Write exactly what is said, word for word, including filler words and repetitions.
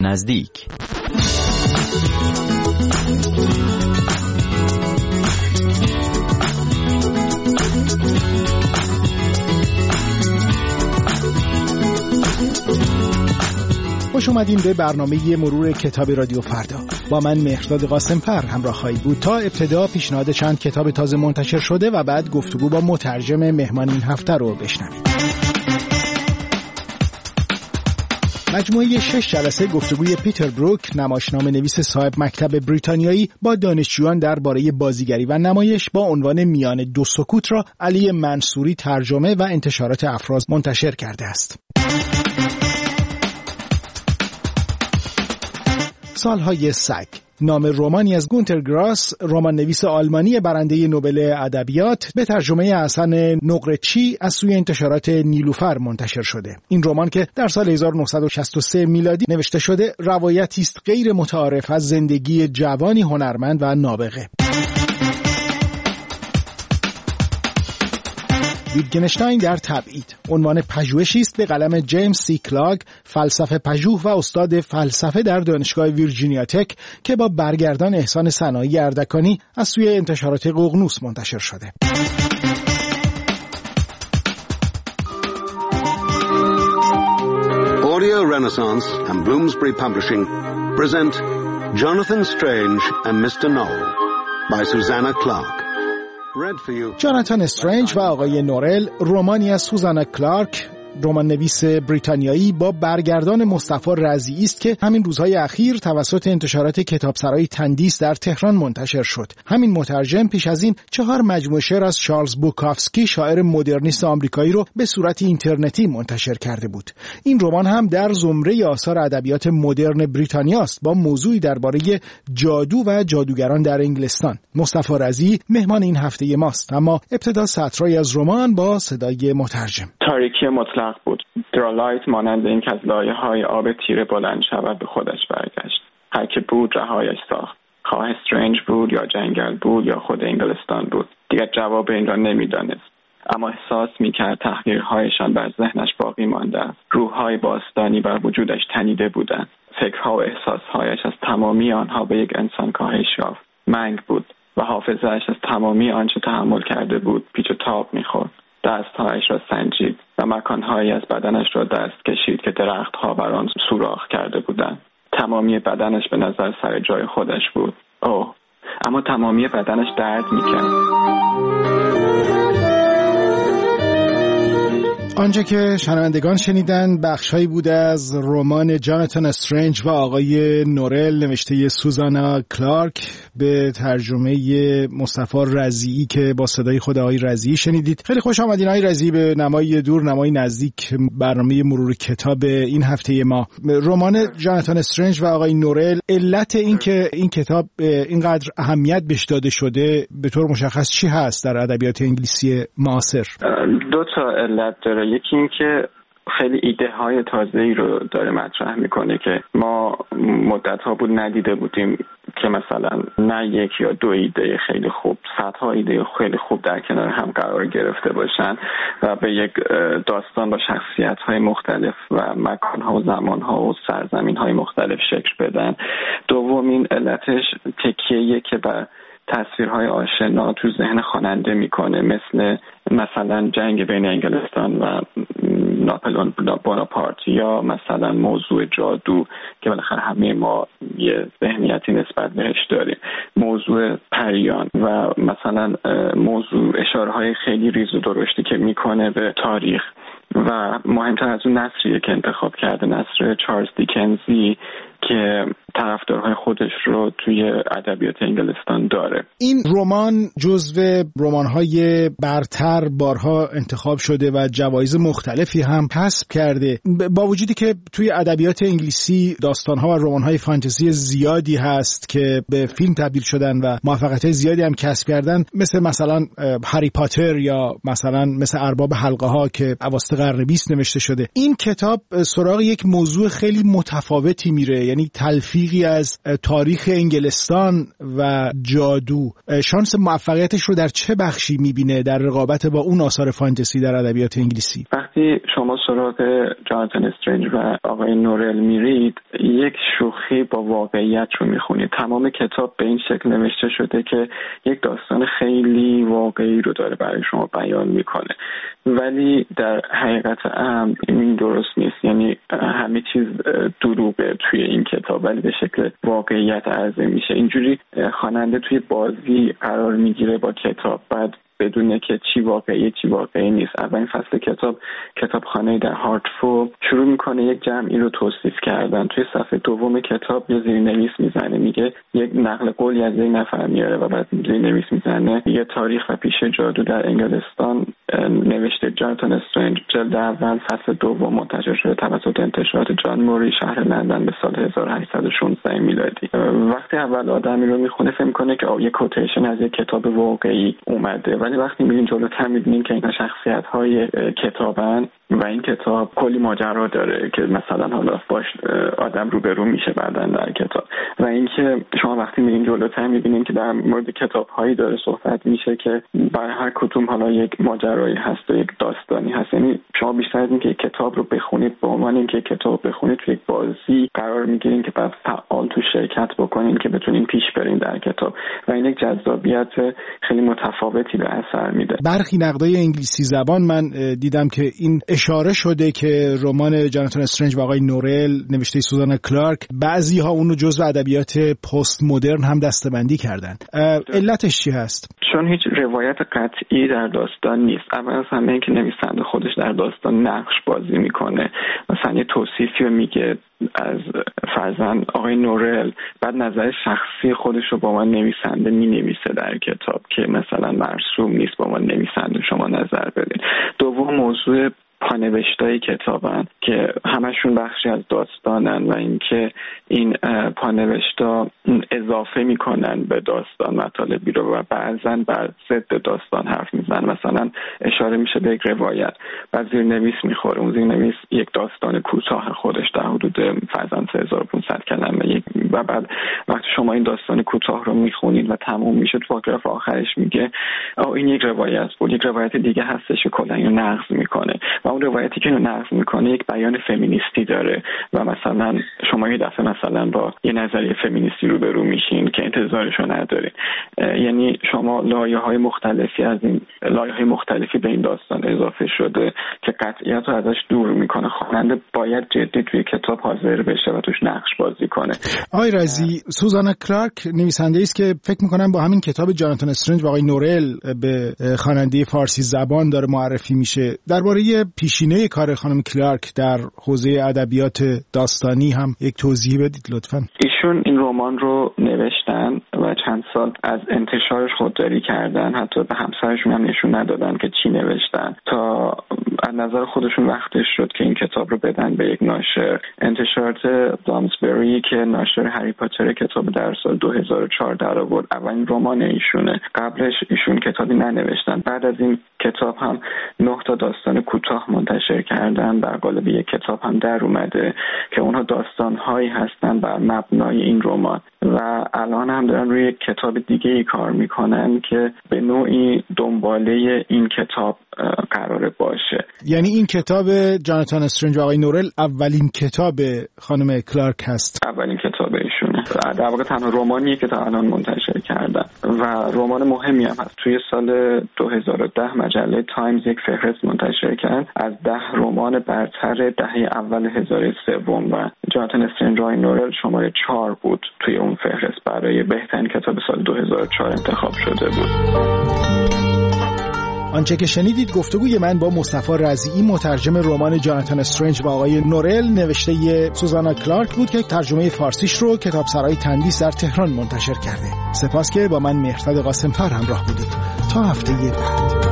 نزدیک. خوش اومدین به برنامه مرور کتاب رادیو فردا. با من مهرداد قاسمفر همراه خواهید بود تا ابتدا پیشنهاد چند کتاب تازه منتشر شده و بعد گفتگو با مترجم مهمان این هفته رو بشنوید. مجموعه شش جلسه گفتگوی پیتر بروک، نمایشنامه نویس صاحب مکتب بریتانیایی، با دانشجویان درباره بازیگری و نمایش با عنوان میان دو سکوت را علی منصوری ترجمه و انتشارات افراز منتشر کرده است. سالهای سگ، نام رمانی از گونتر گراس، رمان نویس آلمانی برنده نوبل ادبیات، به ترجمه حسن نقره‌چی از سوی انتشارات نیلوفر منتشر شده. این رمان که در سال هزار و نهصد و شصت و سه میلادی نوشته شده، روایتی است غیر متعارف از زندگی جوانی هنرمند و نابغه. ویتگنشتاین در تبعید، عنوان پژوهشی است به قلم جیمز سی کلاگ، فلسفه پژوه و استاد فلسفه در دانشگاه ویرجینیا تک، که با برگردان احسان سنایی اردکانی از سوی انتشارات ققنوس منتشر شده. Audio Renaissance and Bloomsbury Publishing present Jonathan Strange and mister Knoll by Susanna Clarke. جاناتان استرنج و آقای نورل، رمانی از سوزانا کلارک، رمان نویس بریتانیایی با برگردان مصطفی رضیعی است که همین روزهای اخیر توسط انتشارات کتابسرای تندیس در تهران منتشر شد. همین مترجم پیش از این چهار مجموعه شعر از چارلز بوکافسکی، شاعر مدرنیست آمریکایی، رو به صورت اینترنتی منتشر کرده بود. این رمان هم در زمره آثار ادبیات مدرن بریتانیا است، با موضوعی درباره جادو و جادوگران در انگلستان. مصطفی رضیعی مهمان این هفته ماست، اما ابتدا سطرهایی از رمان با صدای مترجم. تاریکی مطلق بود. درالایت مانند این که از لایه‌های آب تیره بلند شود به خودش برگشت. هر که بود رهایش ساخت. خواه استرنج بود یا جنگل بود یا خود انگلستان بود. دیگر جواب این را نمی‌دانست. اما احساس می‌کرد تحقیرهایشان بر ذهنش باقی مانده است. روح‌های باستانی بر وجودش تنیده بودند. فکرها و احساسهایش از تمامی آنها به یک انسان کاهش یافت. منگ بود و حافظه‌اش از تمامی آنچه تحمل کرده بود پیچ و تاب می‌خورد. دستهایش را سنجید و مکانهایی از بدنش را دست کشید که درختها بر آن سوراخ کرده بودند. تمامی بدنش به نظر سر جای خودش بود. اوه، اما تمامی بدنش درد میکرد. آنچه که شنوندگان شنیدن بخش‌هایی بوده از رمان جاناتان استرنج و آقای نورل نوشته سوزانا کلارک به ترجمه مصطفی رضیعی که با صدای خود آقای رضیعی شنیدید. خیلی خوش آمدین آقای رضیعی به نمای دور نمای نزدیک، برنامه مرور کتاب این هفته ما. رمان جاناتان استرنج و آقای نورل، علت این که این کتاب اینقدر اهمیت بهش داده شده به طور مشخص چی هست در ادبیات انگلیسی معاصر؟ دو تا علت داره. یکی این که خیلی ایده های تازه‌ای رو داره مطرح میکنه که ما مدت ها بود ندیده بودیم، که مثلا نه یک یا دو ایده خیلی خوب، صدها ایده خیلی خوب در کنار هم قرار گرفته باشن و به یک داستان با شخصیت های مختلف و مکان ها و زمان ها و سرزمین های مختلف شکل بدن. دومین علتش تکیه‌ایه که بر تصویرهای آشنا تو ذهن خواننده میکنه، مثل مثلا جنگ بین انگلستان و ناپلئون بوناپارت، یا مثلا موضوع جادو که بالاخره همه ما یه ذهنیتی نسبت بهش داریم، موضوع پریان و مثلا موضوع اشاره‌های خیلی ریز و درشتی که میکنه به تاریخ. و مهمتر از اون نثریه که انتخاب کرده، نثر چارلز دیکنزی که طرفدارهای خودش رو توی ادبیات انگلستان داره. این رمان جزو رمان‌های برتر بارها انتخاب شده و جوایز مختلفی هم کسب کرده، با وجودی که توی ادبیات انگلیسی داستان‌ها و رمان‌های فانتزی زیادی هست که به فیلم تبدیل شدن و موفقیت زیادی هم کسب کردن، مثل مثلا هری پاتر یا مثلا مثل ارباب حلقه‌ها که اواسط قرن بیست نوشته شده. این کتاب سراغ یک موضوع خیلی متفاوتی میره، یعنی تلفیق تیغی از تاریخ انگلستان و جادو، شانس موفقیتش رو در چه بخشی میبینه در رقابت با اون آثار فانتزی در ادبیات انگلیسی؟ وقتی شما سراغ جاناتان استرنج و آقای نورل میرید، یک شوخی با واقعیت رو میخونید. تمام کتاب به این شکل نوشته شده که یک داستان خیلی واقعی رو داره برای شما بیان میکنه، ولی در حقیقت امر این درست نیست. یعنی همه چیز دروغه توی این کتاب، ولی به شکل واقعیت عرضه میشه. اینجوری خواننده توی بازی قرار میگیره با کتاب، بعد بدونه که چی واقعی چی واقعی نیست. اولین فصل کتاب کتابخانه در هارتفورد شروع میکنه یک جمعی رو توصیف کردن. توی صفحه دوم کتاب یه زیرنویس میزنه، میگه یک نقل قولی از یک نفر میاره و بعد زیرنویس میزنه یه تاریخ و پیشه جادو در انگلستان نوشته جاناتان استرنج، جلد اول فصل دوم، منتشر شده توسط انتشارات جان موری، شهر لندن، به سال هزار و هشتصد و شانزده میلادی. وقتی اول آدمی رو میخونه فکر میکنه که یه کوتیشن از یک کتاب واقعی اومده، ولی وقتی میرین جلوتر میبینین که اینا شخصیت‌های کتابن و این کتاب کلی ماجرا داره که مثلا حالا باش آدم روبرو میشه بعداً در کتاب. و اینکه شما وقتی میرین جلوتر میبینین که در مورد کتاب‌هایی داره صحبت میشه که برای هر کدوم حالا یک ماجرایی هست و یک داستانی هست. یعنی شما بیشتر از اینکه کتاب رو بخونید به عنوان اینکه کتاب بخونید توی یک بازی قرار میگیرین که بعد فعال تو شرکت بکنین که بتونین پیش برین در کتاب و این یک جذابیت خیلی متفاوتی به اثر میده. برخی نقدای انگلیسی زبان من دیدم که این اشاره شده که رمان جاناتان استرنج و آقای نورل نوشته سوزانا کلارک بعضی ها اونو جزو ادبیات پست مدرن هم دسته‌بندی کردن. علتش چی هست؟ چون هیچ روایت قطعی در داستان نیست. اول از همه این که نویسنده خودش در داستان نقش بازی میکنه، مثلا یه توصیفی رو میگه از فرزند آقای نورل، بعد نظر شخصی خودش رو با من نویسنده می نویسه در کتاب که مثلا مرسوم نیست با من نویسنده شما نظر بدین. دوم موضوع پانوشتای کتابن که همشون بخشی از داستانن و اینکه این پانوشتا اضافه میکنن به داستان مطالبی رو و بعضا بر ضد داستان حرف میزنن. مثلا اشاره میشه به یک روایت، بعد زیرنویس میخوره، اون زیرنویس یک داستان کوتاه خودش در حدود فرضاً سه هزار و پانصد کلمه و بعد وقتی شما این داستان کوتاه رو میخونید و تموم میشه، تو پاراگراف آخرش میگه آ این یک روایت بود، یک روایت دیگه هستش که کلا اینو نقض میکنه و اون روایتی که اینو نقض میکنه یک بیان فمینیستی داره و مثلا شما یه دفعه مثلا با یه نظریه فمینیستی روبرو میشین که انتظارشو ندارین. یعنی شما لایه‌های مختلفی از این لایه‌های مختلفی به این داستان اضافه شده که قطعیت رو ازش دور میکنه. خواننده باید جدی توی کتاب حاضر بشه و توش نقش بازی کنه. آقای رازی، سوزانا کلارک نویسنده است که فکر میکنم با همین کتاب جاناتان استرنج و آقای نورل به خواننده فارسی زبان داره معرفی میشه. درباره پیشینه کار خانم کلارک در حوزه ادبیات داستانی هم یک توضیح بدید لطفاً. ایشون این رمان رو نوشتن و چند سال از انتشارش خودداری کردن، حتی به همسرشون هم نشون ندادن که چی نوشتن تا از نظر خودشون وقتش شد که این کتاب رو بدن به یک ناشر. انتشارات بلامسبری که ناشر هری پاتر کتاب در سال دو هزار و چهار در آورد، اولین رمان ایشونه. قبلش ایشون کتابی ننوشتن. بعد از این کتاب هم نه تا داستان کوتاه منتشر کردن، در قالب یک کتاب هم در اومده که اونها داستان‌هایی هستن بر مبنای این رمان و الان هم دارن روی کتاب دیگه ای کار میکنن که به نوعی دنباله این کتاب قراره باشه. یعنی این کتاب جاناتان استرنج و آقای نورل اولین کتاب خانم کلارک هست؟ اولین کتاب ایشونه. در واقع تنها رمانیه که تا الان منتشر کردن و رمان مهمی هم هست. توی سال دو هزار و ده مجله تایمز یک فهرست منتشر کرد از ده رمان برتر دهه اول هزار سوم و جاناتان استرنج و آقای نورل شماره چهار بود توی اون فهرست، برای بهترین کتاب سال دو هزار و چهار انتخاب شده بود. آنچه که شنیدید گفتگوی من با مصطفی رضیعی، مترجم رمان جاناتان استرنج و آقای نورل نوشته ی سوزانا کلارک بود که ترجمه فارسیش رو کتابسرای تندیس در تهران منتشر کرده. سپاس که با من مهرداد قاسم‌فر همراه بودید. تا هفته بعد.